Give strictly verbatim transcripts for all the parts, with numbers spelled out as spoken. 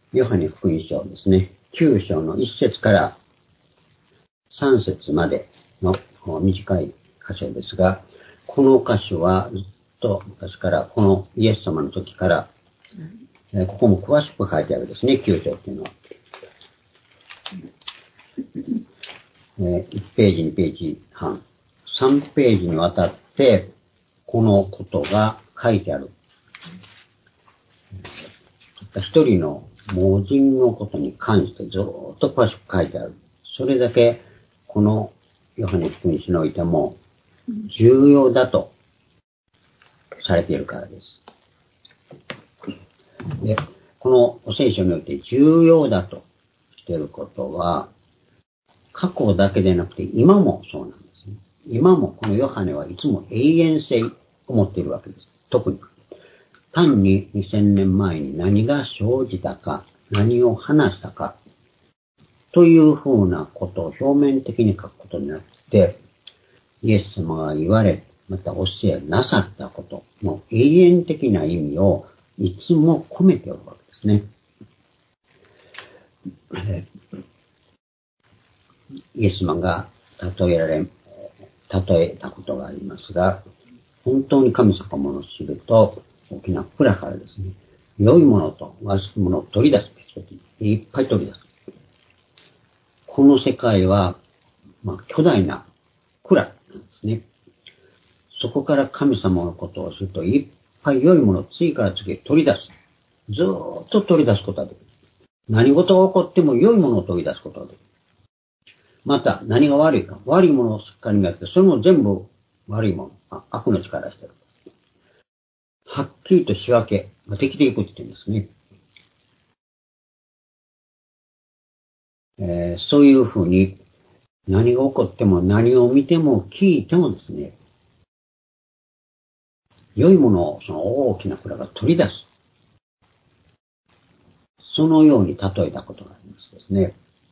ヨハネ福音書ですね、きゅう章のいち節からさん節までの短い箇所ですが、この箇所はずっと昔から、このイエス様の時から、えー、ここも詳しく書いてあるですね、きゅう章っていうのは。えー、いちページ、にページ半、さんページにわたって、このことが書いてある。一人の盲人のことに関してずっと詳しく書いてある。それだけ、このヨハネ福音書においても重要だとされているからです。で、この聖書において重要だとしていることは、過去だけでなくて今もそうなんですね。今もこのヨハネはいつも永遠性を持っているわけです。特に単ににせんねんまえに何が生じたか、何を話したかというふうなことを表面的に書くことになって、イエス様が言われ、また教えなさったことの永遠的な意味をいつも込めておるわけですね。イエス様が例えられ、例えたことがありますが、本当に神様の知ると大きな蔵からですね、良いものと悪いものを取り出すべき時、いっぱい取り出す。この世界は、まあ、巨大な蔵なんですね。そこから神様のことをすると、いっぱい良いものを次から次へ取り出す。ずーっと取り出すことができる。何事が起こっても良いものを取り出すことができる。また、何が悪いか。悪いものをしっかり見分けて、それも全部悪いもの。悪の力してる。はっきりと仕分けができていくって言うんですね。えー、そういうふうに、何が起こっても何を見ても聞いてもですね、良いものをその大きな蔵が取り出す。そのように例えたことがありますですね。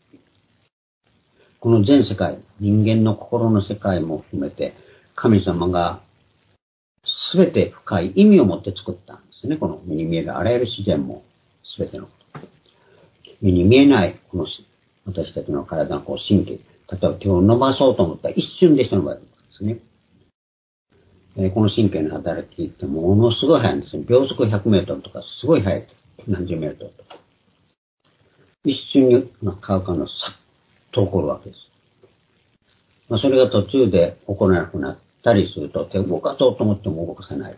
この全世界、人間の心の世界も含めて、神様がすべて深い意味を持って作ったんですね。この目に見えるあらゆる自然もすべてのこと。目に見えないこの私たちの体のこう神経、例えば手を伸ばそうと思ったら一瞬でして伸ばせるんですね。えー、この神経の働きってものすごい速いんですね。秒速ひゃくメートルとかすごい速い。何十メートルとか。一瞬に、まあ、カウカウのさっと起こるわけです。まあ、それが途中で起こらなくなったりすると手を動かそうと思っても動かせない。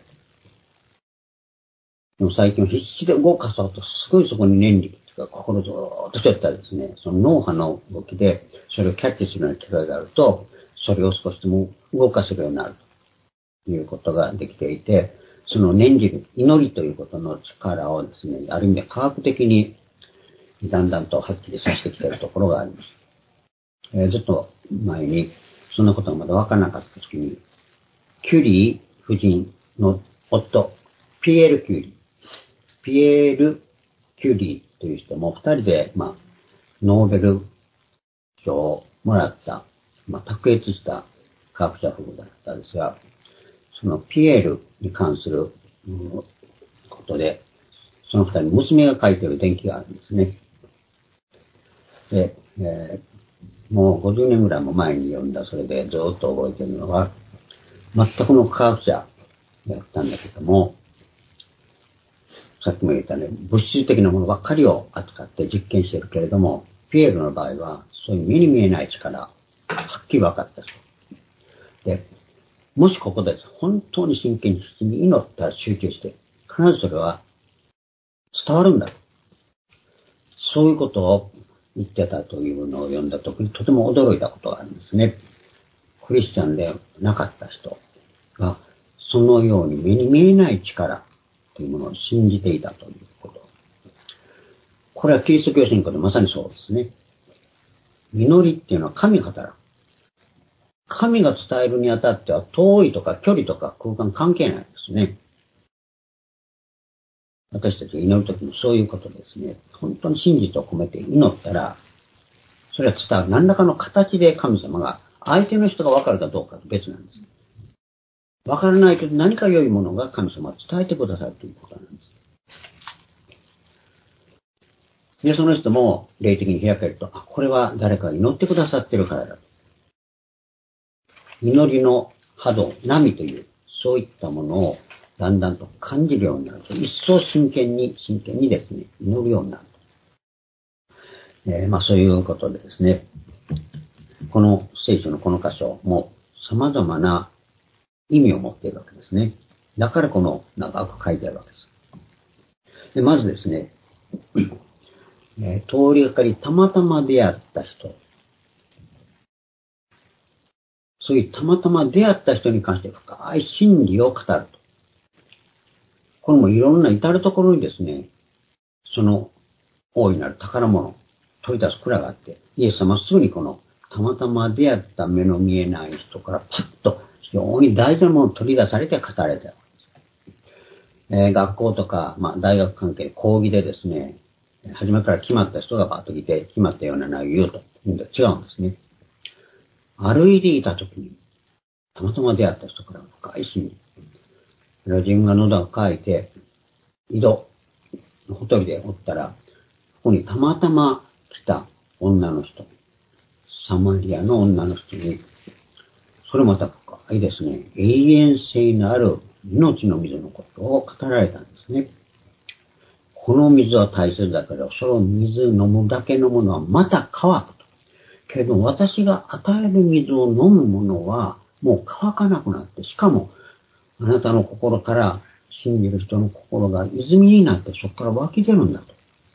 でも最近は必死で動かそうとすごいそこに念力が心ずーっとしちゃったらですね、その脳波の動きでそれをキャッチするような機会があると、それを少しでも動かせるようになるということができていて、その念力、祈りということの力をですね、ある意味で科学的にだんだんとはっきりさせてきているところがあります。えー、ずっと前にそんなことがまだ分からなかった時に、キュリー夫人の夫、ピエール・キュリー、ピエール・キュリーという人も二人で、まあ、ノーベル賞をもらった、まあ、卓越した科学者夫婦だったんですが、そのピエールに関することで、その二人娘が書いている伝記があるんですね。で、えー、もうごじゅうねんぐらいも前に読んだそれでずっと覚えているのは、全くの科学者やったんだけども、さっきも言ったね、物質的なものばっかりを扱って実験しているけれども、ピエールの場合は、そういう目に見えない力、はっきり分かったそう。で、もしここで本当に真剣に必死に祈ったら集中して、必ずそれは伝わるんだ。そういうことを言ってたというのを読んだときにとても驚いたことがあるんですね。クリスチャンでなかった人が、そのように目に見えない力というものを信じていたということ。これはキリスト教信仰でまさにそうですね。祈りっていうのは神が働く。神が伝えるにあたっては遠いとか距離とか空間関係ないですね。私たちが祈るときにそういうことですね。本当に真実を込めて祈ったら、それは伝わる。何らかの形で神様が、相手の人が分かるかどうかと別なんです。分からないけど何か良いものが神様が伝えてくださるということなんです。 で、その人も霊的に開けると、あ、これは誰かが祈ってくださってるからだと。祈りの波動、波という、そういったものをだんだんと感じるようになると、一層真剣に、真剣にですね、祈るようになると。えー、まあそういうことでですね、この聖書のこの箇所も様々な意味を持っているわけですね。だからこの長く書いてあるわけです。でまずですね、えー、通りがかりたまたま出会った人、そういうたまたま出会った人に関して深い真理を語ると。これもいろんな至るところにですね、その大いなる宝物、取り出す蔵があって、イエス様はすぐにこのたまたま出会った目の見えない人からパッと非常に大事なものを取り出されて語られたわけです。えー、学校とか、まあ、大学関係、講義でですね、初めから決まった人がバーッと来て、決まったような内容を言うと、違うんですね。歩いていた時に、たまたま出会った人から深い真理。自分が喉が渇いて、井戸、ほとりでおったら、ここにたまたま来た女の人、サマリアの女の人に、それまた深いですね、永遠性のある命の水のことを語られたんですね。この水は大切だけど、その水飲むだけのものはまた乾くと。けれども私が与える水を飲むものはもう乾かなくなって、しかもあなたの心から信じる人の心が泉になってそこから湧き出るんだと。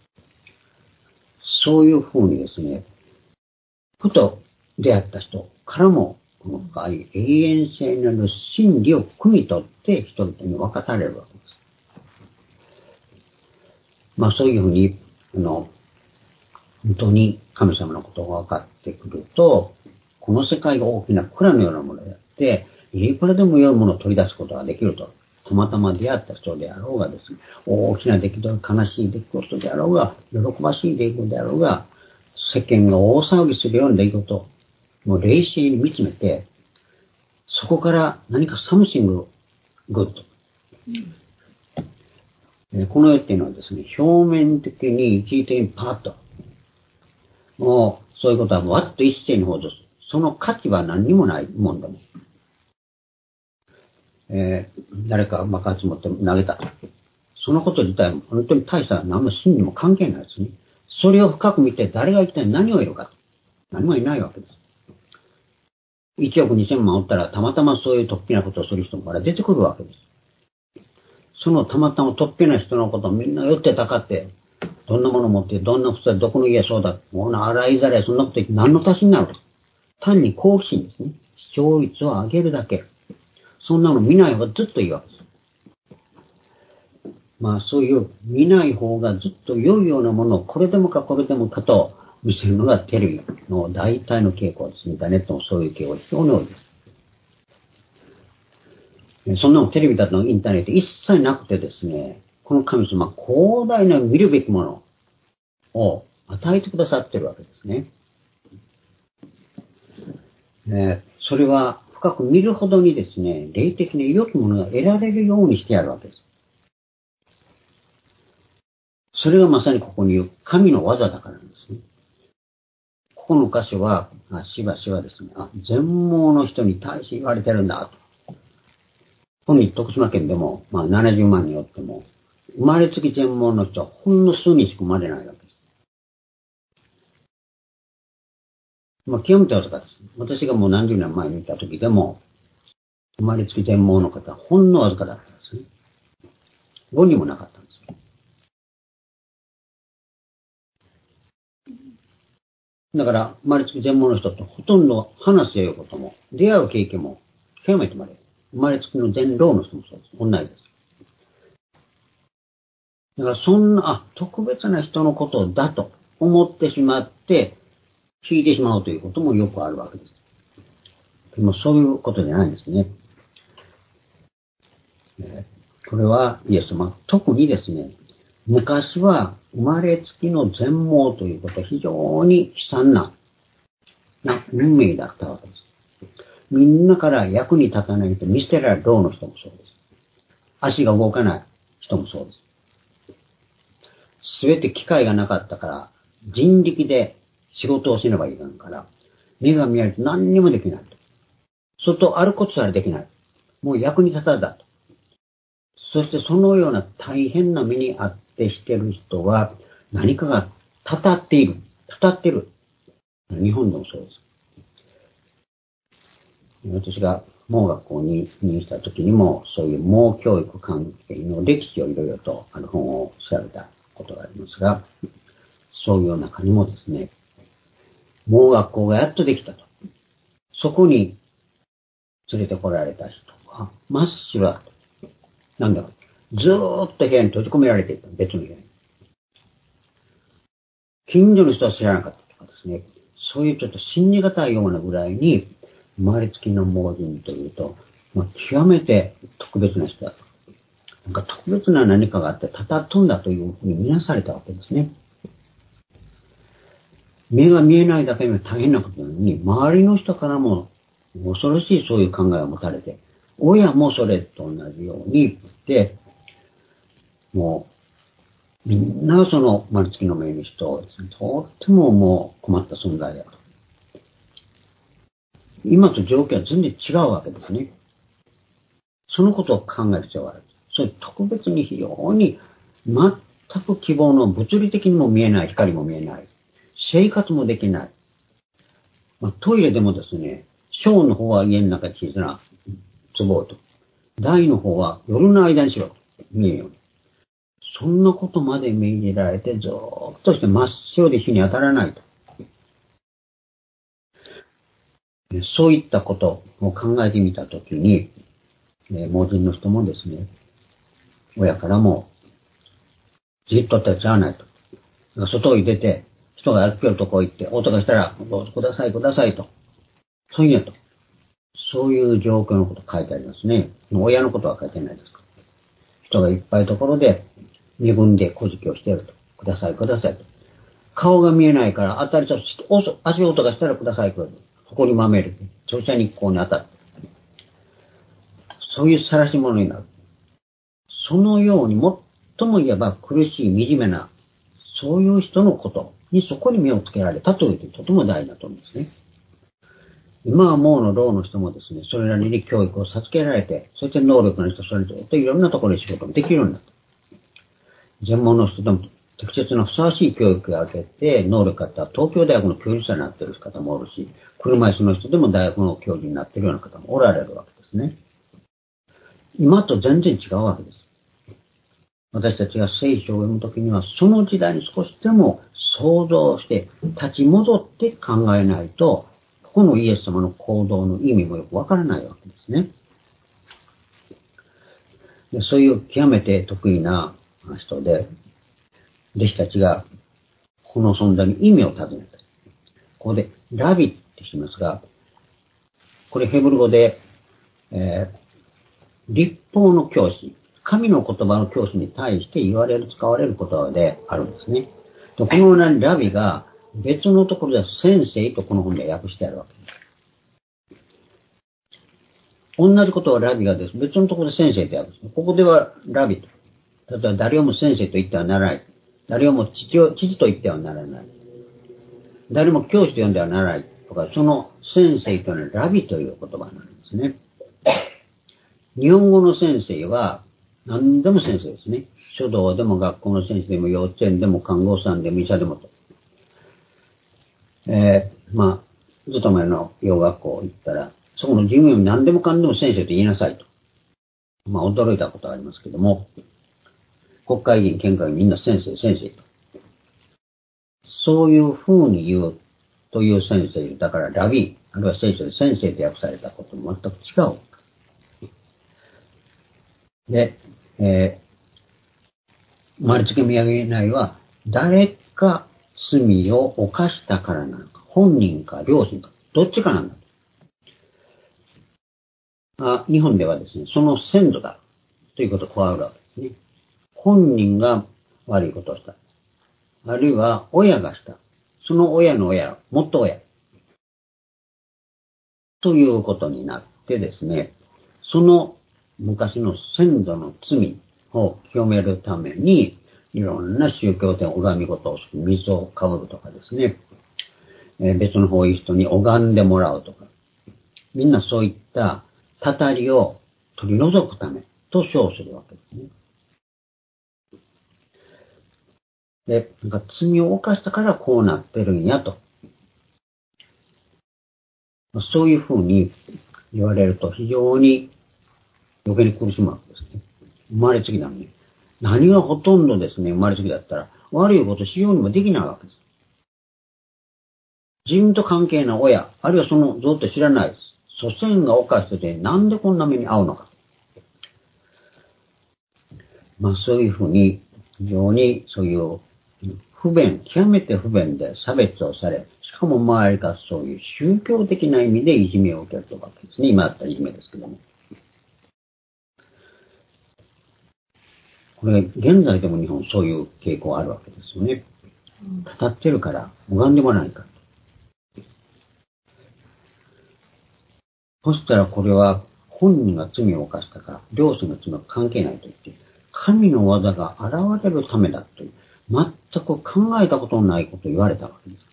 そういうふうにですね、ふと出会った人からもこの深い永遠性のある真理を汲み取って人々に分かたれるわけです。まあそういうふうに、あの、本当に神様のことが分かってくると、この世界が大きな蔵のようなものであって、いくらでも良いものを取り出すことができると。たまたま出会った人であろうがですね、大きな出来事、悲しい出来事であろうが、喜ばしい出来事であろうが、世間が大騒ぎするような出来事、もう冷静に見つめて、そこから何かサムシンググッド。この世っていうのはですね、表面的に一時的にパーッと、もうそういうことはわっと一斉に報道する。その価値は何にもないもんでも。えー、誰か爆発持って投げた。そのこと自体も本当に大した何の真理も関係ないですね。それを深く見て誰が一体何を得るか。何もいないわけです。いちおくにせんまんおったらたまたまそういう突飛なことをする人もから出てくるわけです。そのたまたま突飛な人のことをみんな寄ってたかって、どんなもの持って、どんな普通はどこの家そうだ、もう洗いざらいそんなこと言って何の足しになるか。単に好奇心ですね。視聴率を上げるだけ。そんなの見ない方がずっといいわけです。まあそういう見ない方がずっと良いようなものをこれでもかこれでもかと見せるのがテレビの大体の傾向です。インターネットもそういう傾向が非常に多いです。そんなのテレビだとインターネット一切なくてですね、この神様は広大な見るべきものを与えてくださっているわけですね。えー、それは深く見るほどにですね、霊的に良きものが得られるようにしてやるわけです。それがまさにここに言う神の技だからなんですね。ここの箇所は、しばしばですね、あ、全盲の人に対して言われてるんだと。この徳島県でも、まあ、ななじゅうまんによっても、生まれつき全盲の人はほんの数人しか生まれないわけです。まあ、極めてわずかです。私がもう何十年前にいた時でも、生まれつき全盲の方はほんのわずかだったんですね。ごにんもなかったんです。だから、生まれつき全盲の人とほとんど話すようことも、出会う経験も、極めてまで。生まれつきの全老の人もそうです。同じです。だからそんな、あ、特別な人のことだと思ってしまって、聞いてしまうということもよくあるわけです。でもそういうことじゃないんですね。これはイエス様、特にですね、昔は生まれつきの全盲ということは非常に悲惨な、な運命だったわけです。みんなから役に立たないと見捨てられる老の人もそうです。足が動かない人もそうです。 すべて機会がなかったから、人力で仕事をしねばいかんから、目が見えると何にもできないと。それと歩くことさえできない。もう役に立たずだと。そしてそのような大変な目にあってしている人は、何かがたたっている。たたっている。日本でもそうです。私が盲学校に入院した時にも、そういう盲教育関係の歴史をいろいろとある本を調べたことがありますが、そういう中にもですね、盲学校がやっとできたと。そこに連れてこられた人は真っ白だと。なんだろう。ずーっと部屋に閉じ込められていた。別の部屋に。近所の人は知らなかったとかですね。そういうちょっと信じがたいようなぐらいに、生まれつきの盲人というと、まあ、極めて特別な人だと。なんか特別な何かがあってたたっとんだというふうに見なされたわけですね。目が見えないだけで大変なことなのに、周りの人からも恐ろしいそういう考えを持たれて、親もそれと同じように、で、もう、みんなその生まれつきの目の人をですね、とってももう困った存在だと。今と状況は全然違うわけですね。そのことを考える必要がある。それ特別に非常に全く希望の物理的にも見えない、光も見えない。生活もできない。まあ、トイレでもですね、小の方は家の中に小さな壺と、大の方は夜の間にしろと見えるように。そんなことまで命じられてずーっとして真っ白で日に当たらないと。そういったことを考えてみたときに、盲人の人もですね、親からもじっと立ち会わないと。外に出て、人がやってるとこ行って、音がしたら、どうぞくださいくださいと。そういうやと。そういう状況のこと書いてありますね。親のことは書いてないですか。人がいっぱいところで、身分で小突をしていると。くださいくださいと。顔が見えないから当たりちゃう。足音がしたらくださいください。そこにまめる。直射日光に当たる。そういう晒し者になる。そのように最も言えば苦しい惨めな、そういう人のことにそこに目をつけられたというとても大事だと思うんですね。今は盲の老の人もですね、それなりに教育を授けられて、そして能力の人、それといろんなところで仕事もできるようになった。全盲の人でも適切なふさわしい教育を受けて、能力があったら東京大学の教授者になっている方もおるし、車椅子の人でも大学の教授になっているような方もおられるわけですね。今と全然違うわけです。私たちが聖書を読むときには、その時代に少しでも想像して立ち戻って考えないと、ここのイエス様の行動の意味もよくわからないわけですね。でそういう極めて得意な人で、弟子たちがこの存在に意味を尋ねた。ここでラビってしますが、これヘブル語で、えー、律法の教師、神の言葉の教師に対して言われる、使われる言葉であるんですね。とこのラビが別のところでは先生とこの本で訳してあるわけです。同じことはラビがです。別のところで先生と訳す。ここではラビと。例えば誰をも先生と言ってはならない。誰をも父を、父と言ってはならない。誰も教師と呼んではならない。とか、その先生というのはラビという言葉なんですね。日本語の先生は何でも先生ですね。書道でも学校の先生でも幼稚園でも看護師さんでも医者でもと。えー、まあ、ずっと前の洋学校行ったら、そこの授業に何でもかんでも先生と言いなさいと。まあ、驚いたことはありますけども、国会議員、県会議員みんな先生、先生と。そういう風に言うという先生、だからラビー、あるいは聖書で先生と訳されたことも全く違う。で、えー、生まれつき見上げないは、誰か罪を犯したからなのか、本人か両親か、どっちかなんだ。あ、日本ではですね、その先祖だということを加わるわけですね。本人が悪いことをした。あるいは親がした。その親の親、もっと親。ということになってですね、その昔の先祖の罪を清めるために、 いろんな宗教的拝み事をする、水をかぶるとかですね、えー、別の方いい人に拝んでもらうとか、みんなそういったたたりを取り除くためと称するわけですね。で、なんか罪を犯したからこうなってるんやと。そういうふうに言われると非常に余計に苦しむわけですね。生まれつきなのに。何がほとんどですね、生まれつきだったら悪いことしようにもできないわけです。自分と関係ない親、あるいはそのずっと知らない祖先が犯しててなんでこんな目に遭うのか。まあそういうふうに非常にそういう不便、極めて不便で差別をされ、しかも周りがそういう宗教的な意味でいじめを受けるわけですね。今だったらいじめですけども。これ、現在でも日本そういう傾向あるわけですよね。語ってるから、拝んでもらわないか。そしたらこれは本人が罪を犯したか、両親の罪は関係ないと言って、神の技が現れるためだという、全く考えたことのないことを言われたわけです。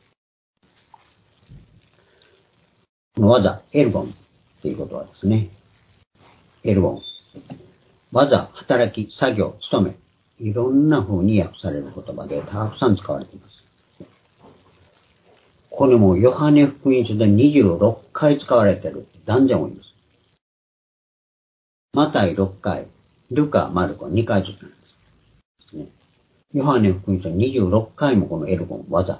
この技、エルゴンっていうことはですね、エルゴン。技、働き、作業、務め、いろんな風に訳される言葉でたくさん使われています。これもヨハネ福音書でにじゅうろっかい使われている断然多いんです。マタイろっかい、ルカ、マルコにかいずつなんですね。ヨハネ福音書にじゅうろっかいもこのエルゴン、技、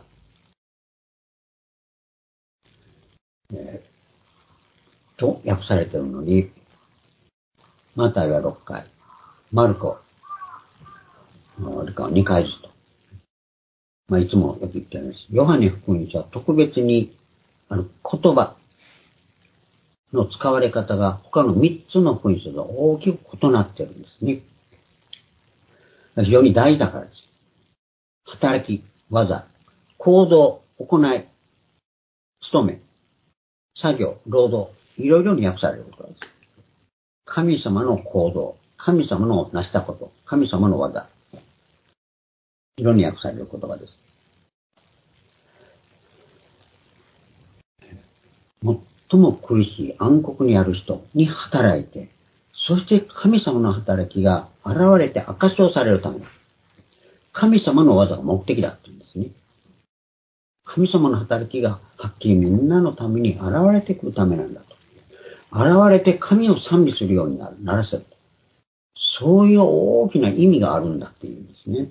えー、と訳されているのに、マタイはろっかい、マルコ、ルカはにかいずつと。まあ、いつもよく言ってるんです。ヨハネ福音書は特別に、あの、言葉の使われ方が他のみっつの福音書と大きく異なっているんですね。非常に大事だからです。働き、技、行動、行い、務め、作業、労働、いろいろに訳されることです。神様の行動、神様の成したこと、神様の技、いろいろに訳される言葉です。最も苦しい暗黒にある人に働いて、そして神様の働きが現れて証しをされるためだ。神様の技が目的だって言うんですね。神様の働きがはっきりみんなのために現れてくるためなんだと。現れて神を賛美するようになる、ならせる。そういう大きな意味があるんだっていうんですね。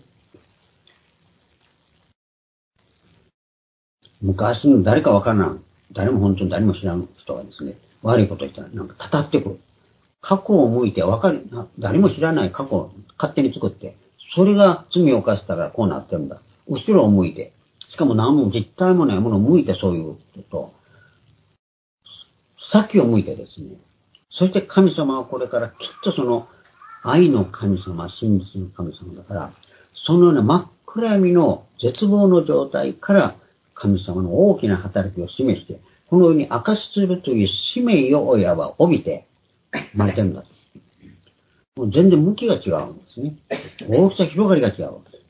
昔の誰かわからん、誰も本当に誰も知らん人がですね、悪いことを言ったらなんか叩ってくる。過去を向いてわかる、誰も知らない過去を勝手に作って、それが罪を犯したからこうなってるんだ。後ろを向いて、しかも何も実体もないものを向いてそういうこと、先を向いてですね、そして神様はこれからきっとその愛の神様、真実の神様だから、そのような真っ暗闇の絶望の状態から神様の大きな働きを示して、このように証しするという使命を親は帯びて生まれてるんだと。もう全然向きが違うんですね。大きさ広がりが違うわけです。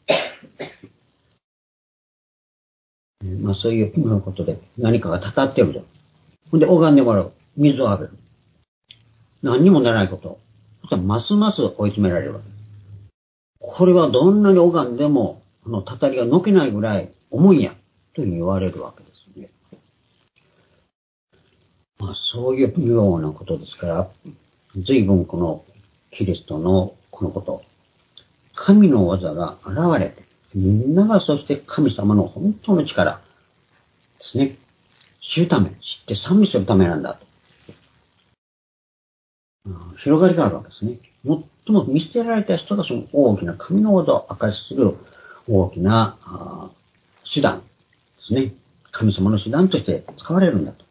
まあそういうことで何かがたたってると。ほんで拝んでもらう。水を浴びる。何にもならないこと。そしたらますます追い詰められるわけです。これはどんなに拝んでも、このたたりがのけないぐらい重いんや。というふうに言われるわけですね。まあそういうようなことですから、随分このキリストのこのこと、神の技が現れて、みんながそして神様の本当の力ですね。知るため、知って賛美するためなんだと。広がりがあるわけですね。最も見捨てられた人がその大きな神の技を明かしする大きな手段ですね。神様の手段として使われるんだと。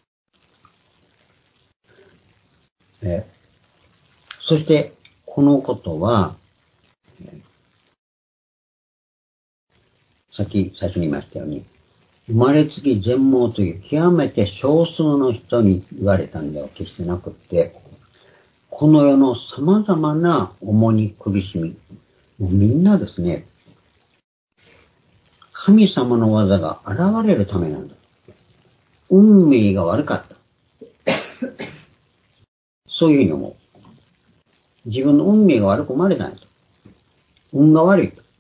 えー、そして、このことは、えー、さっき最初に言いましたように、生まれつき全盲という極めて少数の人に言われたんでは決してなくって、この世の様々な重荷苦しみ、 もうみんなですね、神様の技が現れるためなんだ。運命が悪かった。そういうふうに思う。自分の運命が悪く生まれないと。運が悪いと。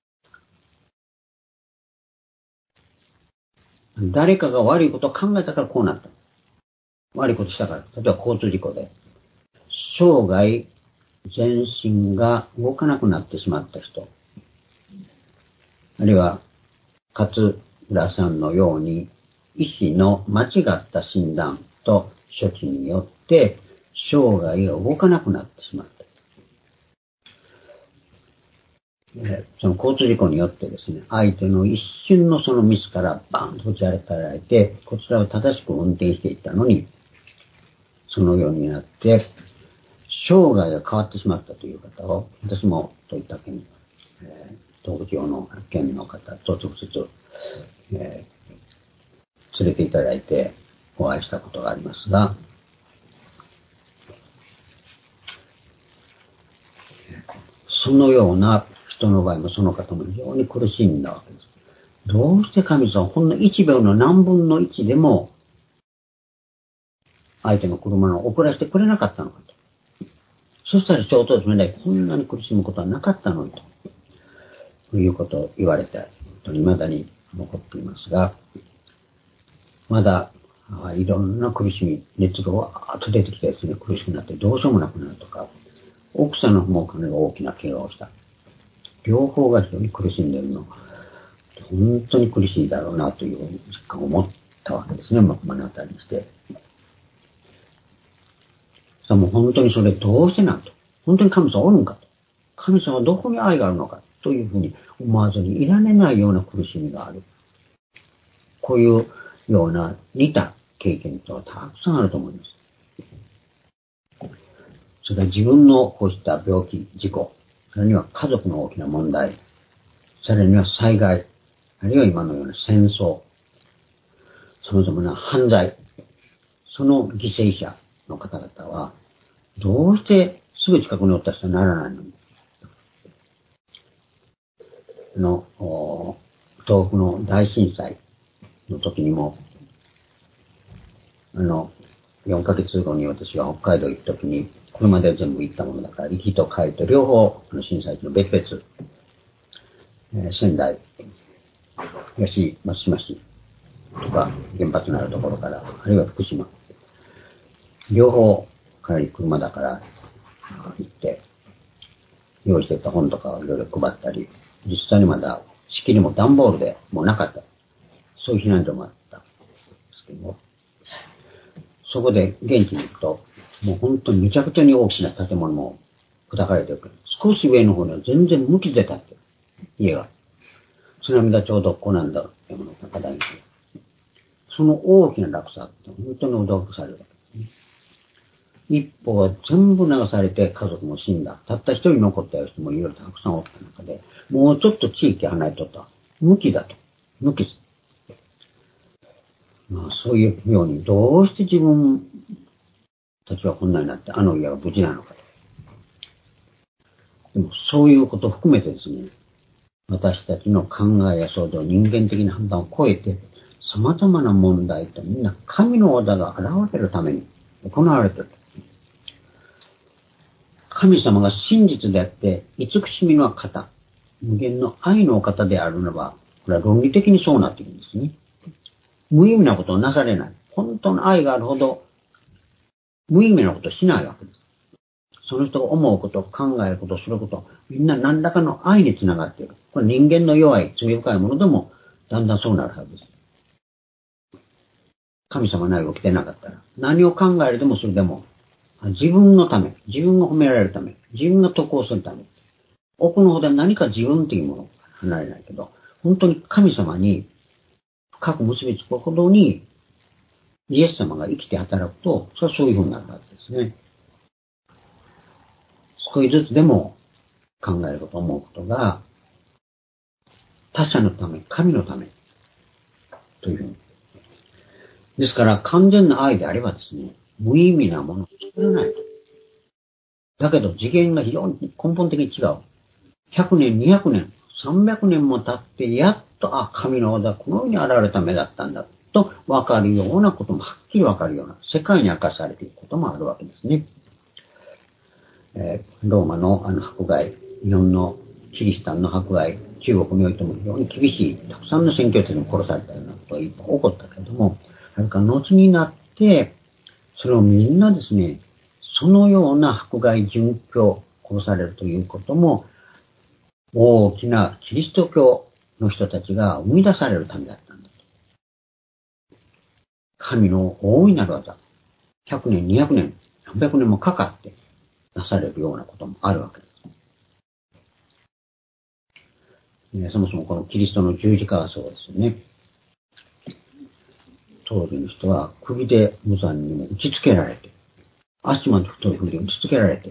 誰かが悪いことを考えたからこうなった。悪いことしたから。例えば交通事故で。生涯全身が動かなくなってしまった人。あるいは、勝浦さんのように、医師の間違った診断と処置によって、生涯が動かなくなってしまった。その交通事故によってですね、相手の一瞬のそのミスからバーンと打ち当てられて、こちらを正しく運転していったのに、そのようになって、生涯が変わってしまったという方を、私もそういった件、えー、東京の県の方と直接、えー、連れていただいてお会いしたことがありますが、そのような人の場合もその方も非常に苦しんだわけです。どうして神様はほんのいちびょうの何分のいちでも相手の車を遅らせてくれなかったのかと。そしたら衝突目でこんなに苦しむことはなかったのにと。ということを言われて、未だに残っていますが、まだいろんな苦しみ、熱がわーっと出てきてですね、苦しくなってどうしようもなくなるとか、奥さんの方もかなり大きな怪我をした。両方が非常に苦しんでいるの。本当に苦しいだろうなという実感を持ったわけですね、目の当たりにして。さあもう本当にそれどうしてなんと。本当に神様おるんかと。神様はどこに愛があるのかというふうに思わずにいられないような苦しみがある。こういうような似た経験とはたくさんあると思います。それから自分のこうした病気、事故、それには家族の大きな問題、さらには災害、あるいは今のような戦争、様々な犯罪、その犠牲者の方々は、どうしてすぐ近くにおった人にならないのに。あの、東北の大震災の時にも、あの、よんかげつごに私は北海道行く時に、車で全部行ったものだから、行きと帰りと両方、あの震災地の別々、えー、仙台、東松島市とか原発のあるところから、あるいは福島、両方かなり車だから行って、用意してた本とかをいろいろ配ったり、実際にまだ仕切りも段ボールでもうなかった。そういう避難所もあったんですけども、そこで現地に行くと、もう本当にめちゃくちゃに大きな建物も砕かれてるけど、少し上の方には全然無傷で建ってる。家が。津波がちょうどこうなんだ山の高台に。その大きな落差って本当に驚かされるわけですね。一方は全部流されて家族も死んだ。たった一人残った人もいろいろたくさんおった中で、もうちょっと地域離れとった。無傷だと。無傷。まあそういうように、どうして自分たちはこんなになって、あの家は無事なのかと。でもそういうことを含めてですね、私たちの考えや想像、人間的な判断を超えて、様々な問題とみんな神の技が現れるために行われている。神様が真実であって、慈しみの方、無限の愛の方であるならば、これは論理的にそうなっているんですね。無意味なことをなされない。本当の愛があるほど、無意味なことをしないわけです。その人が思うこと、考えること、すること、みんな何らかの愛につながっている。これ人間の弱い、罪深いものでも、だんだんそうなるはずです。神様の愛が起きてなかったら、何を考えるでもそれでも、自分のため、自分が褒められるため、自分が得をするため、奥の方で何か自分というものから離れないけど、本当に神様に深く結びつくほどに、イエス様が生きて働くと、それはそういうふうになるわけですね。少しずつでも考えること、思うことが、他者のため、神のため、というふうに。ですから、完全な愛であればですね、無意味なものを作らないと。だけど、次元が非常に根本的に違う。 ひゃくねん、にひゃくねん、さんびゃくねんも経って、やっと、あ、神の技はこのように現れた目だったんだ、と分かるようなこともはっきり分かるような、世界に明かされていくこともあるわけですね。えー、ローマのあの迫害、日本のキリシタンの迫害、中国においても非常に厳しい、たくさんの宣教師に殺されたようなことがいっぱい起こったけれども、それから後になって、それをみんなですね、そのような迫害、殉教、殺されるということも、大きなキリスト教の人たちが生み出されるためだったんだと。神の大いなる技、ひゃくねん、にひゃくねん、さんびゃくねんもかかってなされるようなこともあるわけです。ね、そもそもこのキリストの十字架はそうですよね。当時の人は首で無残にも打ち付けられて、足まで太い首で打ち付けられて、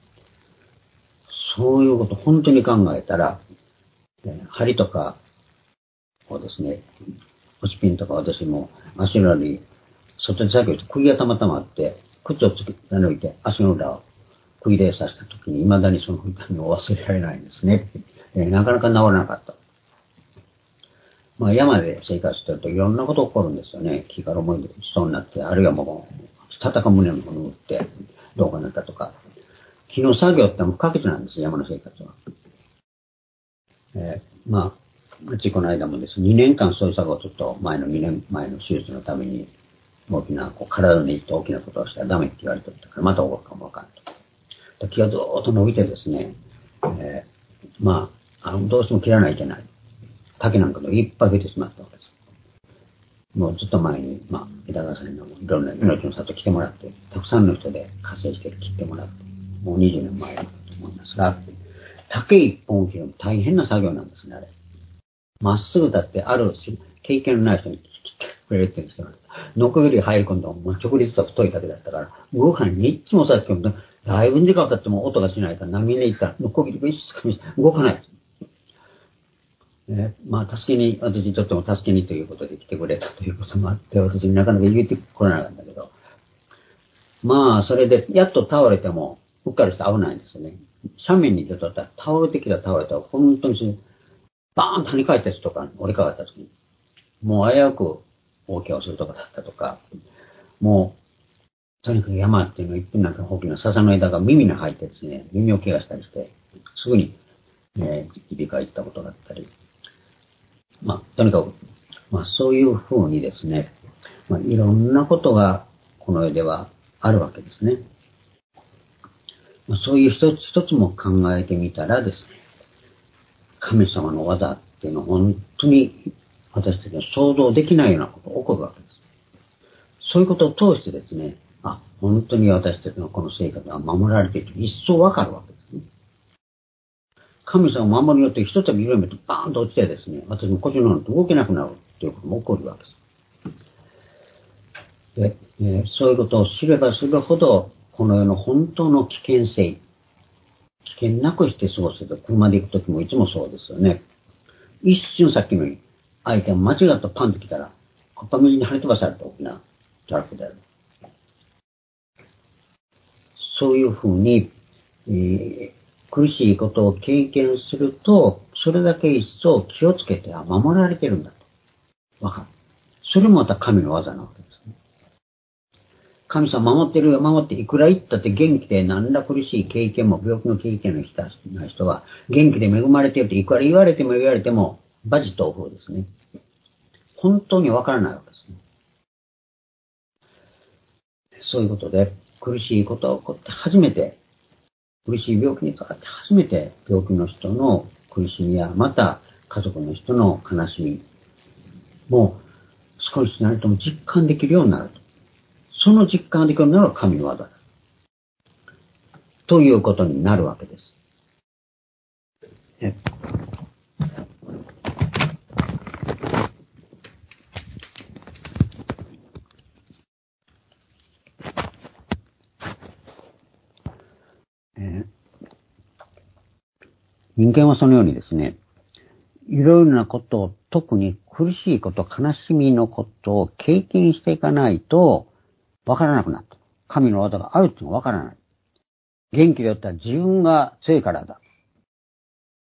そういうこと本当に考えたら、針とかをですね、ホスピンとか私も足の裏に外で作業して釘がたまたまあって、靴をつけ抜いて足の裏を釘で刺したときに未だにその痛みを忘れられないんですね。えー、なかなか治らなかった。まあ山で生活してるといろんなこと起こるんですよね。気が重いで打ちそうになって、あるいはもう戦う胸のものを打ってどうかなったとか。木の作業って不可欠なんです、山の生活は。えー、まあ、うちこの間もですね、にねんかんそういう作業をちょっと前のにねんまえの手術のために大きな、こう体に行って大きなことをしたらダメって言われてたから、また動くかもわかんと。気がずーっと伸びてですね、えー、まあ、あの、どうしても切らないといけない。竹なんかもいっぱい増えてしまったわけです。もうずっと前に、まあ、枝川さんのいろんな命の里来てもらって、たくさんの人で活性して切ってもらって、もうにじゅうねんまえだと思いますが、竹一本切るの大変な作業なんですね、あれ。まっすぐ立って、ある経験のない人に切ってくれるって言うんですよ。ノコギリ入り込んでも、直立は太い竹だったから、動かない。いつもさっきも、だいぶ時間かかっても音がしないから、波に行ったら、ノコギリが一つかみして動かない。ね、まあ、助けに、私にとっても助けにということで来てくれたということもあって、私になかなか言ってこらなかったけど、まあ、それで、やっと倒れても、うっかりして危ないんですよね。斜面に出とったら、倒れてきた倒れたら、本当に、バーンと跳ね返ったやつとか、折りかかった時に、もう危うく大怪我をするとかだったとか、もう、とにかく山っていうのは一分なんか大きな笹の枝が耳に入ってですね、耳を怪我したりして、すぐに、ね、耳鼻科行ったことがあったり、まあ、とにかく、まあ、そういうふうにですね、まあ、いろんなことがこの世ではあるわけですね。まあ、そういう一つ一つも考えてみたらですね、神様の技っていうのは本当に私たちは想像できないようなことが起こるわけです。そういうことを通してですね、あ、本当に私たちのこの生活は守られていると一層わかるわけですね。神様を守りよって一つ見る目とバーンと落ちてですね、私もこっちの方に動けなくなるということも起こるわけです。で、えー、そういうことを知ればするほど、この世の本当の危険性、危険なくして過ごせる。車で行くときもいつもそうですよね。一瞬さっきのように、相手が間違ったパンと来たら、こっぱみじに跳ね飛ばされた大きなトラックである。そういうふうに、えー、苦しいことを経験すると、それだけ一層気をつけて、あ、守られてるんだと。わかる。それもまた神の技なわけですね。神様守ってるよ、守って、いくら言ったって元気で何ら苦しい経験も病気の経験の人は、元気で恵まれているといくら言われても言われても、馬事東風ですね。本当にわからないわけですね。そういうことで、苦しいことが起こって初めて、苦しい病気にかかって初めて、病気の人の苦しみや、また家族の人の悲しみも少しなりとも実感できるようになると。その実感ができるのが神の技だ。ということになるわけです。ね、えー、人間はそのようにですね、いろいろなことを、特に苦しいこと、悲しみのことを経験していかないと、わからなくなった。神の技があるっていうのがわからない。元気でよったら自分が強いからだ。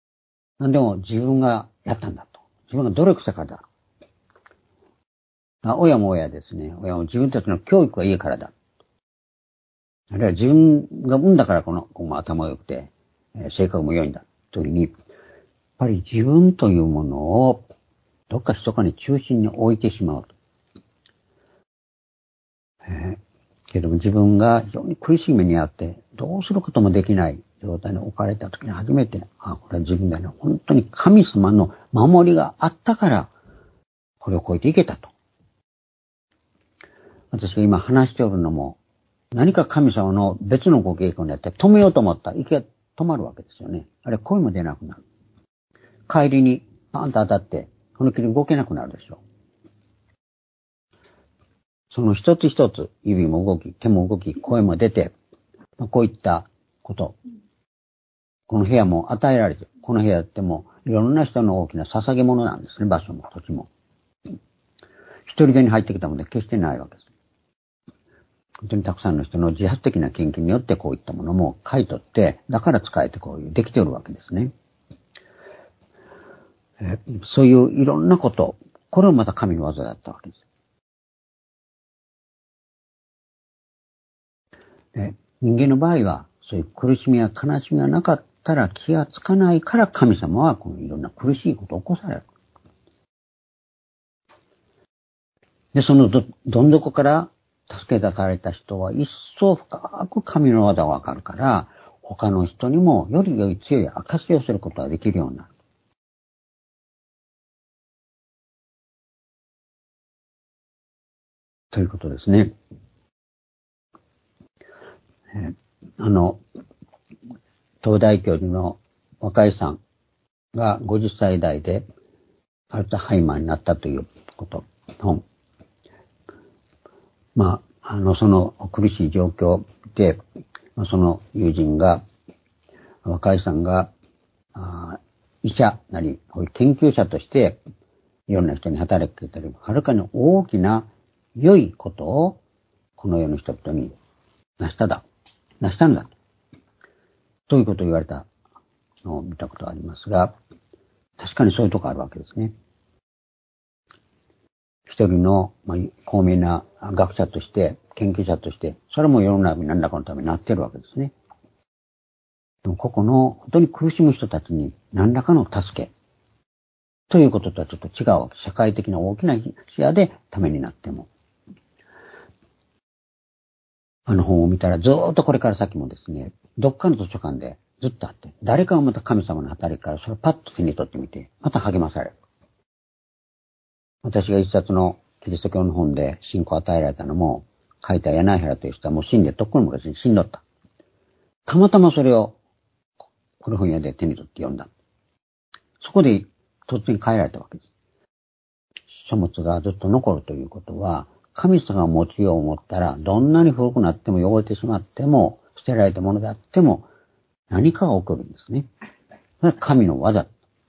なんでも自分がやったんだと。自分が努力したからだ。あ親も親ですね。親も自分たちの教育がいいからだ。あるいは自分が産んだからこの子も頭が良くて、えー性格も良いんだ。というふうに、やっぱり自分というものをどっか密かに中心に置いてしまうと。えー、けども自分が非常に苦しい目にあって、どうすることもできない状態に置かれたときに初めて、あ、これは自分だよ。本当に神様の守りがあったから、これを超えていけたと。私が今話しておるのも、何か神様の別のご計画にあって止めようと思ったら、息が止まるわけですよね。あれ、声も出なくなる。帰りにパンと当たって、この切り動けなくなるでしょう。その一つ一つ、指も動き、手も動き、声も出て、こういったこと。この部屋も与えられて、この部屋ってもいろんな人の大きな捧げ物なんですね、場所も土地も。一人でに入ってきたもので決してないわけです。本当にたくさんの人の自発的な献金によってこういったものも買い取って、だから使えてこういうできておるわけですね。えそういういろんなこと、これもまた神の技だったわけです。で人間の場合は、そういう苦しみや悲しみがなかったら気がつかないから神様はこのいろんな苦しいことを起こされる。で、その ど, どん底から助け出された人は一層深く神の技がわかるから、他の人にもより良い強い証しをすることができるようになる。ということですね。えあの、東大教授の若井さんがごじゅっさい代でアルツハイマーになったということの、まあ、あの、その苦しい状況で、その友人が、若井さんが、あ医者なり、研究者として、いろんな人に働きかけたり、はるかに大きな良いことを、この世の人々に成しただ、成したんだ。ということを言われたのを見たことがありますが、確かにそういうとこあるわけですね。一人の、まあ、高名な学者として、研究者として、それも世の中に何らかのためになっているわけですね。でもここの本当に苦しむ人たちに何らかの助けということとはちょっと違うわけ。社会的な大きな視野でためになっても。あの本を見たらずーっとこれから先もですね、どっかの図書館でずっとあって、誰かがまた神様の働きからそれをパッと手に取ってみて、また励まされる。私が一冊のキリスト教の本で信仰を与えられたのも、書いた柳原という人はもう死んでとっくの昔に死んどった。たまたまそれを古本屋で手に取って読んだ。そこで突然変えられたわけです。書物がずっと残るということは、神様が持ちよう思ったら、どんなに古くなっても汚れてしまっても、捨てられたものであっても、何かが起こるんですね。それは神の技。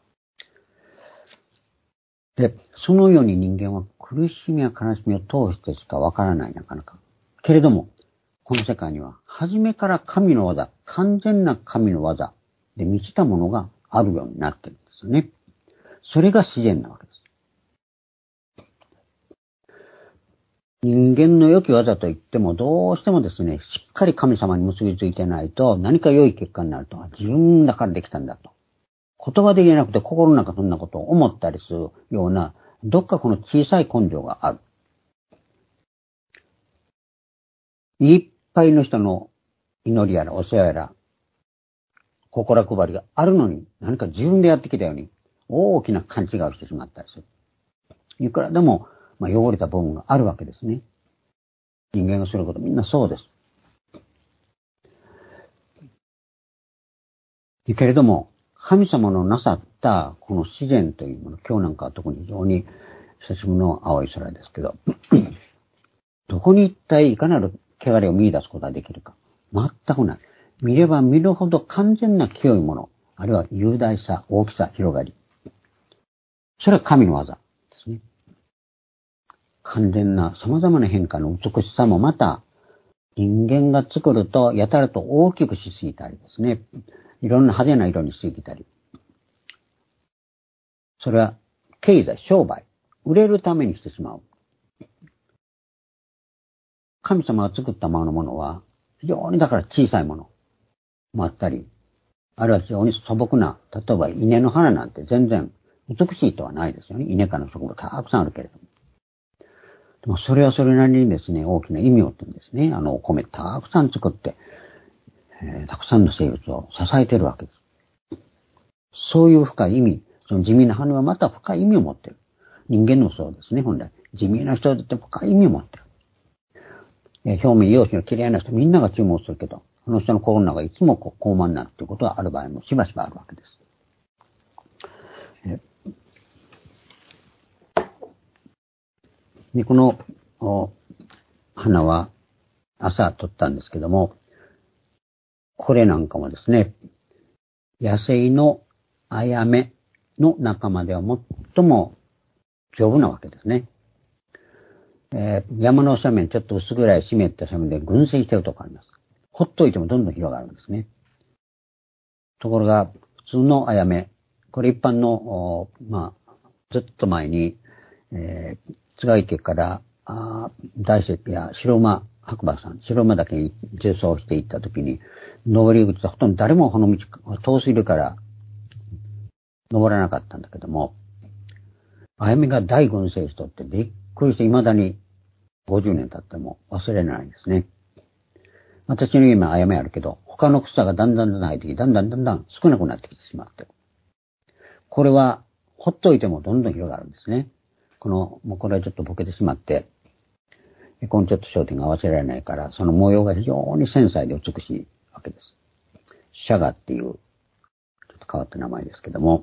で、そのように人間は苦しみや悲しみを通してしかわからない、なかなか。けれども、この世界には、初めから神の技、完全な神の技で満ちたものがあるようになっているんですよね。それが自然なわけです。人間の良き技といっても、どうしてもですね、しっかり神様に結びついてないと、何か良い結果になると、自分だからできたんだと。言葉で言えなくて心の中そんなことを思ったりするような、どっかこの小さい根性がある。いっぱいの人の祈りやらお世話やら、心配りがあるのに、何か自分でやってきたように、大きな勘違いをしてしまったりする。いくらでも、まあ、汚れた部分があるわけですね。人間がすることみんなそうです。けれども、神様のなさったこの自然というもの、今日なんかは特に非常に久しぶりの青い空ですけど、どこに一体いかなる汚れを見出すことができるか。全くない。見れば見るほど完全な清いもの、あるいは雄大さ、大きさ、広がり。それは神の技ですね。完全な様々な変化の美しさもまた、人間が作るとやたらと大きくしすぎたりですね。いろんな派手な色にしすぎたり。 それは経済、商売、売れるためにしてしまう。神様が作ったものは、非常にだから小さいものもあったり、あるいは非常に素朴な、例えば稲の花なんて全然美しいとはないですよね。稲科の植物たくさんあるけれども。でもそれはそれなりにですね、大きな意味を持ってるんですね。あの、お米たくさん作って、えー、たくさんの生物を支えているわけです。そういう深い意味、その地味な花はまた深い意味を持っている。人間もそうですね、本来。地味な人だって深い意味を持っている。えー、表面容姿の綺麗な人みんなが注目するけど、その人の心の中がいつもこう高慢になるということはある場合もしばしばあるわけです。えーで、この花は朝撮ったんですけども、これなんかもですね、野生のアヤメの仲間では最も丈夫なわけですね。えー、山の斜面、ちょっと薄暗い湿った斜面で群生しているところあります。ほっといてもどんどん広がるんですね。ところが、普通のアヤメ、これ一般の、まあ、ずっと前に、えー、津賀池からあ大石や白馬白馬さん、白馬岳に縦走していったときに、登り口でほとんど誰もこの道、遠すぎるから登らなかったんだけども、あやめが大群生しとってびっくりして未だにごじゅうねん経っても忘れないんですね。私の今あやめあるけど、他の草がだんだんだんだん生えてきて、だんだんだんだん少なくなってきてしまって。これはほっといてもどんどん広がるんですね。この、もうこれはちょっとボケてしまって、このちょっと焦点が合わせられないから、その模様が非常に繊細で美しいわけです。シャガっていう、ちょっと変わった名前ですけども、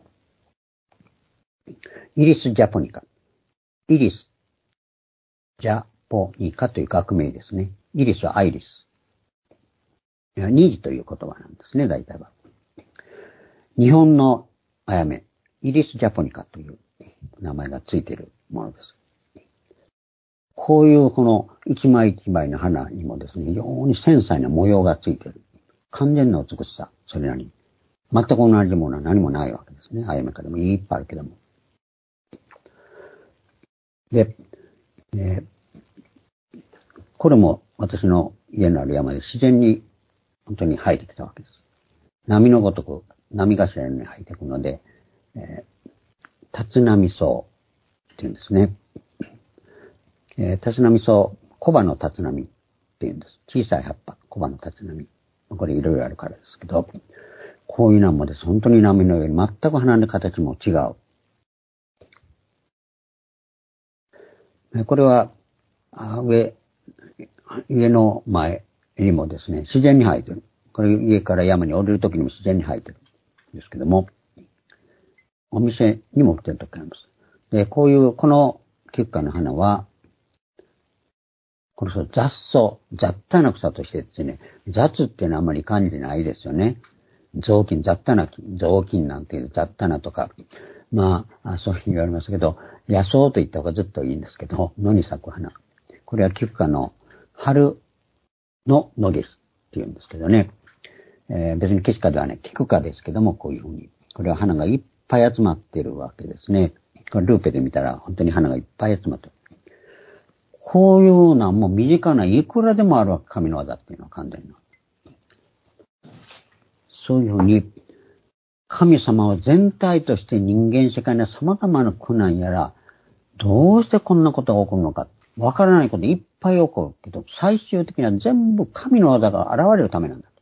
イリス・ジャポニカ。イリス・ジャポニカという学名ですね。イリスはアイリス。ニジという言葉なんですね、大体は。日本のあやめ、イリス・ジャポニカという名前がついているものです。こういうこの一枚一枚の花にもですね、非常に繊細な模様がついている。完全な美しさ、それなりに。全く同じものは何もないわけですね。あやめかでもいっぱいあるけども。で、えー、これも私の家のある山で自然に本当に生えてきたわけです。波のごとく、波頭のように生えていくので、えー、立浪草っていうんですね。えー、立浪草、小葉の立浪っていうんです。小さい葉っぱ、小葉の立浪。これいろいろあるからですけど、こういうのもです。本当に波のように全く花の形も違う。これは、上、家の前にもですね、自然に生えてる。これ家から山に降りるときにも自然に生えてるんですけども、お店にも売ってるときあります。で、こういう、この菊花の花は、これそう雑草、雑多な草としてですね、雑っていうのはあんまり感じないですよね。雑巾、雑多な、雑巾なんていう雑多なとか、まあ、そういうふうに言われますけど、野草と言った方がずっといいんですけど、野に咲く花。これは菊花の春の野毛っていうんですけどね。えー、別に菊花ではない、菊花ですけども、こういうふうに。これは花がいっぱい集まっているわけですね。これルーペで見たら本当に花がいっぱい集まってる。こういうのはもう身近ないくらでもあるわけ、神の技っていうのは完全な。そういうふうに、神様は全体として人間世界には様々な苦難やら、どうしてこんなことが起こるのか、わからないこといっぱい起こるけど、最終的には全部神の技が現れるためなんだ。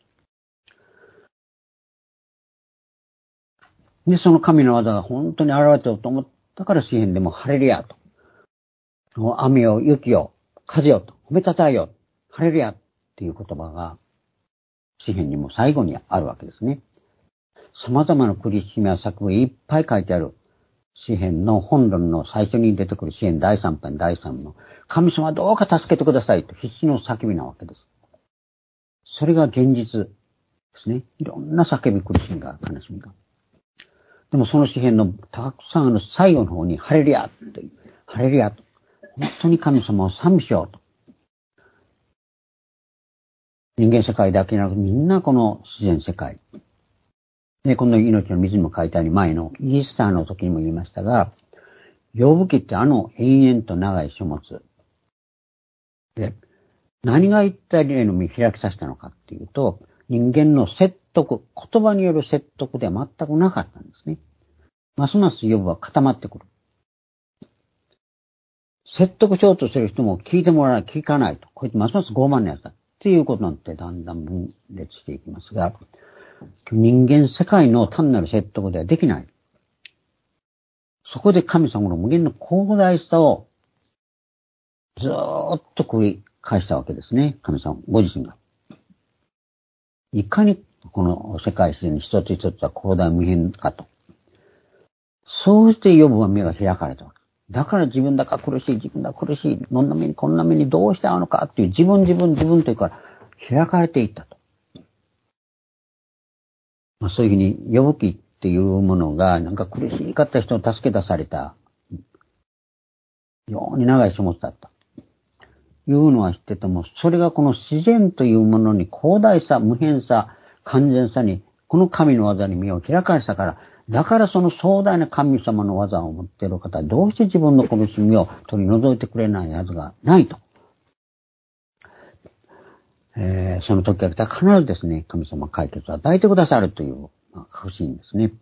で、その神の技が本当に現れてると思ったから詩篇でもハレルヤと。雨を、雪を、風をと、褒めたたえよ、ハレルヤっていう言葉が詩篇にも最後にあるわけですね。様々な苦しみや作文いっぱい書いてある詩篇の本論の最初に出てくる詩篇だいさん編だいさんの神様どうか助けてくださいと必死の叫びなわけです。それが現実ですね。いろんな叫び苦しみが悲しみが。でもその詩篇のたくさんの最後の方にハレルヤという、ハレルヤと、本当に神様を賛美しようと。人間世界だけじゃなくみんなこの自然世界、 で、この命の水にも書いたように前のイースターの時にも言いましたが、ヨブ記ってあの延々と長い書物。で、何が一体霊の身開きさせたのかっていうと、人間の説得、言葉による説得では全くなかったんですね。ますますヨブは固まってくる。説得しようとする人も聞いてもらわない、聞かないと。こいつますます傲慢なやつだ。っていうことになってだんだん分裂していきますが、人間世界の単なる説得ではできない。そこで神様の無限の広大さをずーっと繰り返したわけですね。神様ご自身が。いかにこの世界自然に一つ一つは広大無辺かと。そうしてヨブは目が開かれたわけ。だから自分だか苦しい、自分だか苦しい、こんな目にこんな目にどうして会うのかっていう自分自分自分というから開かれていったと。まあ、そういうふうにヨブ記っていうものがなんか苦しかった人を助け出された非常に長い書物だった。いうのは知ってても、それがこの自然というものに広大さ、無辺さ、完全さに、この神の技に身を開かれたから、だからその壮大な神様の技を持っている方はどうして自分の苦しみを取り除いてくれないはずがないと。えー、その時が来たら必ずですね、神様は解決を与えてくださるという、まあ、確信ですね。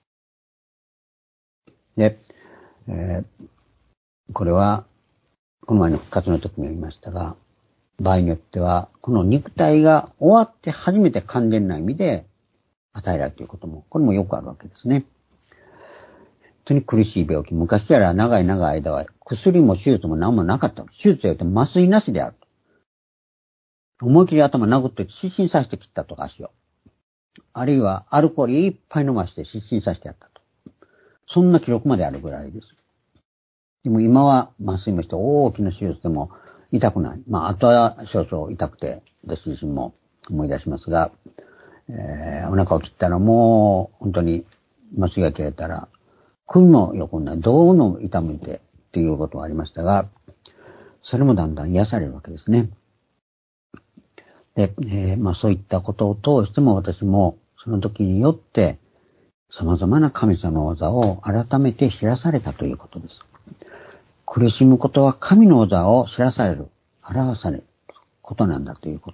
で、えー、これは、この前の復活の時も言いましたが、場合によっては、この肉体が終わって初めて完全な意味で与えられるということも、これもよくあるわけですね。本当に苦しい病気。昔から長い長い間は薬も手術も何もなかった。手術やって麻酔なしである。思い切り頭殴って失神させて切ったとか足を。あるいはアルコールいっぱい飲まして失神させてやったと。そんな記録まであるぐらいです。でも今は麻酔もして大きな手術でも痛くない。まあ、あとは少々痛くて、私自身も思い出しますが、えー、お腹を切ったらもう、本当に麻酔が切れたら、首も横になる、胴の痛みでっていうことがありましたが、それもだんだん癒されるわけですね。で、えー、まあそういったことを通しても私も、その時によって、様々な神様の技を改めて知らされたということです。苦しむことは神の技を知らされる、表されることなんだということ。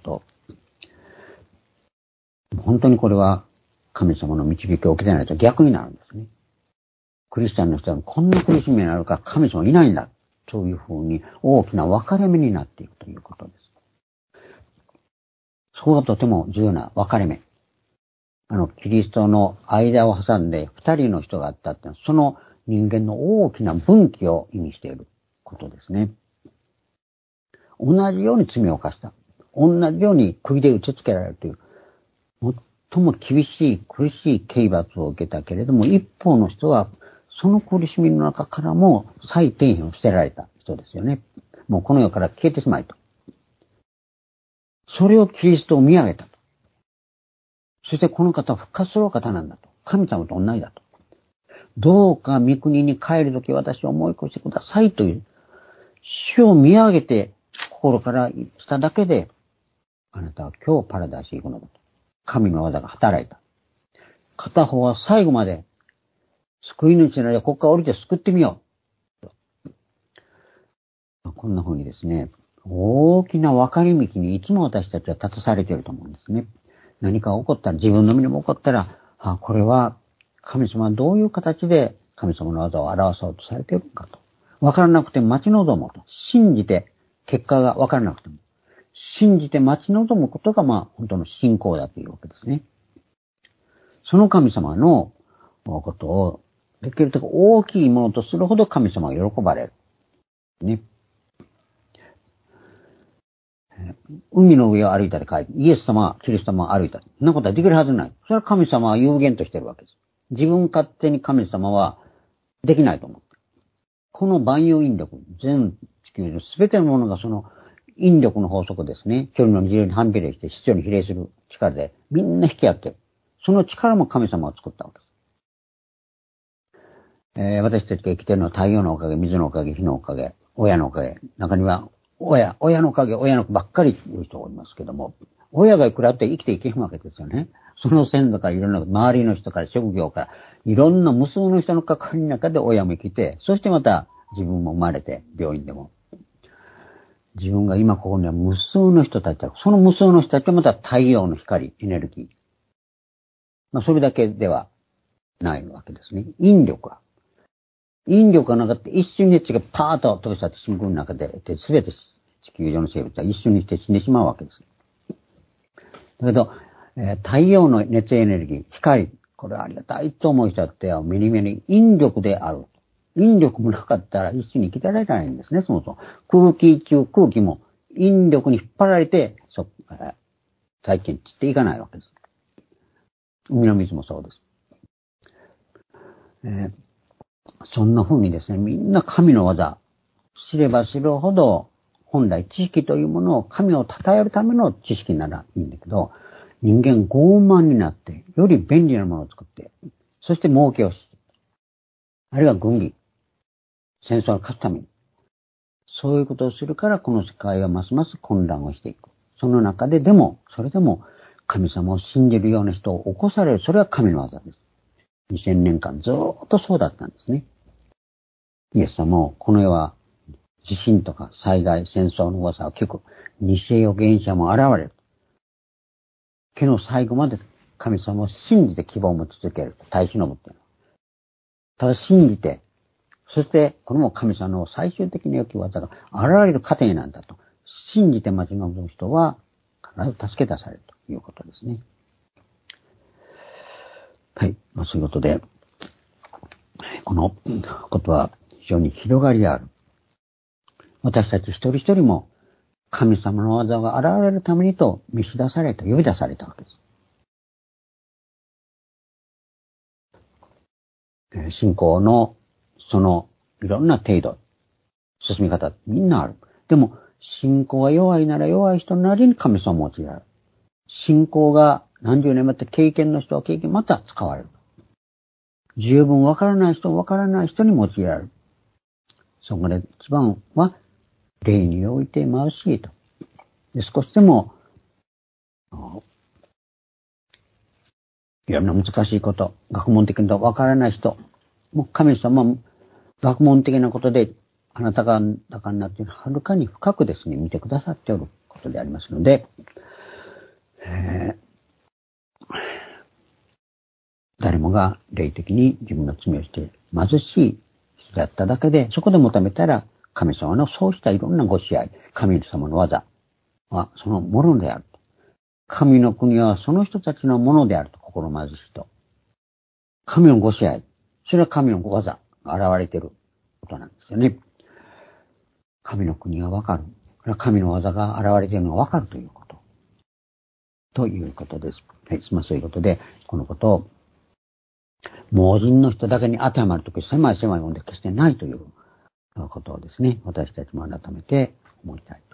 本当にこれは神様の導きを受けてないと逆になるんですね。クリスチャンの人はこんな苦しみになるから神様いないんだというふうに大きな分かれ目になっていくということです。そこがとても重要な分かれ目。あの、キリストの間を挟んで二人の人があったってのは、その人間の大きな分岐を意味していることですね。同じように罪を犯した。同じように釘で打ち付けられるという、最も厳しい苦しい刑罰を受けたけれども、一方の人は、その苦しみの中からも再転変を捨てられた人ですよね。もうこの世から消えてしまいと。それをキリストを見上げたと。そしてこの方は復活する方なんだと。神様と同じだと。どうか御国に帰るとき私を思い越してくださいという、主を見上げて心からしただけで、あなたは今日パラダイスに行くのだと。神の技が働いた。片方は最後まで、救い主ならここから降りて救ってみよう。こんな風にですね、大きな分かれ道にいつも私たちは立たされていると思うんですね。何か起こったら、自分の身にも起こったら、あ、これは神様はどういう形で神様の技を表そうとされているのかと。分からなくて待ち望もうと。信じて、結果が分からなくても。信じて待ち望むことが、まあ、本当の信仰だというわけですね。その神様のことを、できるだけ大きいものとするほど神様が喜ばれる。ね。海の上を歩いたで書いて、イエス様、キリスト様は歩いた。そんなことはできるはずない。それは神様は有限としているわけです。自分勝手に神様はできないと思って。この万有引力、全地球のすべてのものがその引力の法則ですね。距離の自由に反比例して質量に比例する力でみんな引き合ってる。その力も神様が作ったわけです。えー、私たちが生きているのは太陽のおかげ、水のおかげ、火のおかげ、親のおかげ。中には親、親のおかげ、親のばっかり言う人がいますけども、親がいくらって生きていけんわけですよね。 その先祖からいろんな、周りの人から職業から、いろんな無数の人の関わりの中で親も生きて、そしてまた自分も生まれて、病院でも。自分が今ここには無数の人たちだ。その無数の人たちはまた太陽の光、エネルギー。まあ、それだけではないわけですね。引力は。引力がなかった一瞬に血がパーッと飛び去って真空の中で、すべて地球上の生物は一瞬にして死んでしまうわけです。だけど、えー、太陽の熱エネルギー、光、これはありがたいと思う人っては目に見える引力である。引力もなかったら一緒に生きてられないんですね、そもそも。空気中、空気も引力に引っ張られて、そ、えー、大気に散っていかないわけです。海の水もそうです。えー、そんな風にですね、みんな神の技、知れば知るほど、本来知識というものを神を称えるための知識ならいいんだけど、人間傲慢になって、より便利なものを作って、そして儲けをし、あるいは軍備、戦争を勝つために、そういうことをするから、この世界はますます混乱をしていく。その中ででも、それでも、神様を信じるような人を起こされる、それは神の技です。にせんねんかんずーっとそうだったんですね。イエス様も、この世は、地震とか災害、戦争の噂を聞く。偽預言者も現れる。けの最後まで神様を信じて希望を持ち続ける。耐え忍ぶっていうのは。ただ信じて、そしてこれも神様の最終的な良き技が現れる過程なんだと。信じて待ち望む人は必ず助け出されるということですね。はい。まあ、そういうことで、このことは非常に広がりがある。私たち一人一人も神様の技が現れるためにと召し出された、呼び出されたわけです。信仰のそのいろんな程度、進み方、みんなある。でも、信仰が弱いなら弱い人なりに神様を用いられる。信仰が何十年もやって経験の人は経験また使われる。十分わからない人はわからない人に用いられる。そこで一番は、霊において貧しいと。で少しでも、いろんな難しいこと、学問的なことわからない人、もう神様も学問的なことであなたが豊かになっているはるかに深くですね、見てくださっておることでありますので、えー、誰もが霊的に自分の罪をして貧しい人だっただけで、そこで求めたら神様のそうしたいろんなご支配、神様の技はそのものである。神の国はその人たちのものであると、心貧しい人。神のご支配、それは神のご技が現れていることなんですよね。神の国がわかる。神の技が現れているのがわかるということ。ということです。はい、まあそういうことで、このことを、盲人の人だけに当てはまるとき、狭い狭いもので決してないということをですね、私たちも改めて思いたいと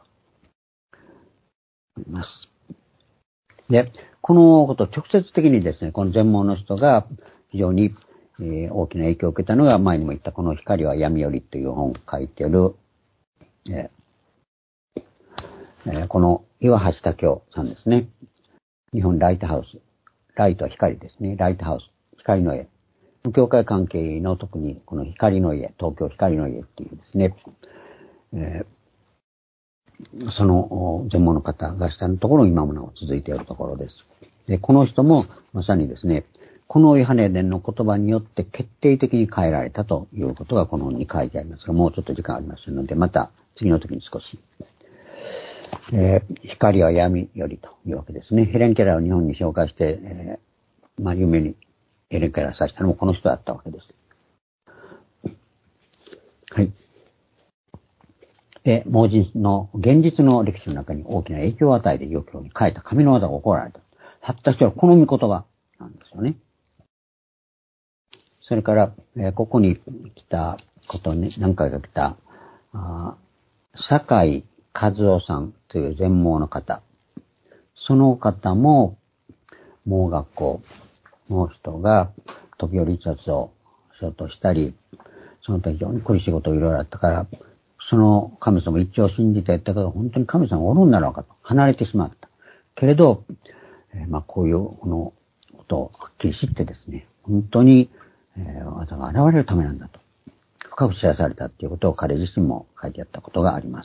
思います。で、このことを直接的にですね、この全盲の人が非常に、えー、大きな影響を受けたのが、前にも言ったこの光は闇よりという本を書いている、えーえー、この岩橋武夫さんですね。日本ライトハウス。ライトは光ですね。ライトハウス。光の家。無教会関係の特にこの光の家、東京光の家っていうですね、えーその全盲の方がしたところ今もなお続いているところです。で、この人もまさにですね、このヨハネ伝の言葉によって決定的に変えられたということがこの本に書いてありますが、もうちょっと時間ありますので、また次の時に少し、えー、光は闇よりというわけですね。ヘレン・ケラーを日本に紹介して、えー、まあ有名にヘレン・ケラーさせたのもこの人だったわけです。はい。で、盲人の現実の歴史の中に大きな影響を与えて余興に変えた神の技が起こられた。たった一人はこの御言葉なんですよね。それから、えー、ここに来たことに何回か来た、あ坂井和夫さんという全盲の方。その方も、盲学校の人が飛び降り自殺をしようとしたり、その他非常に苦しいことをいろいろあったから、その神様一応信じてやったけど、本当に神様がおるんだろうかと離れてしまった。けれど、えー、まあこういうこのことをはっきり知ってですね、本当に、えー、技が現れるためなんだと、深く知らされたっていうことを彼自身も書いてあったことがあります。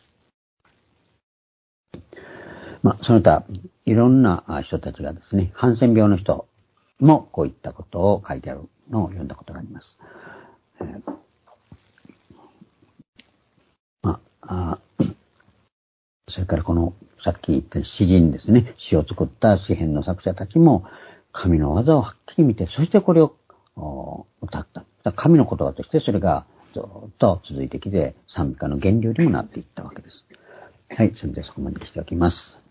まあ、その他、いろんな人たちがですね、ハンセン病の人もこういったことを書いてあるのを読んだことがあります。えーまあ、あそれからこの、さっき言った詩人ですね、詩を作った詩編の作者たちも、神の技をはっきり見て、そしてこれを歌った。神の言葉としてそれがずっと続いてきて、賛美歌の源流にもなっていったわけです。はい、それでそこまでにしておきます。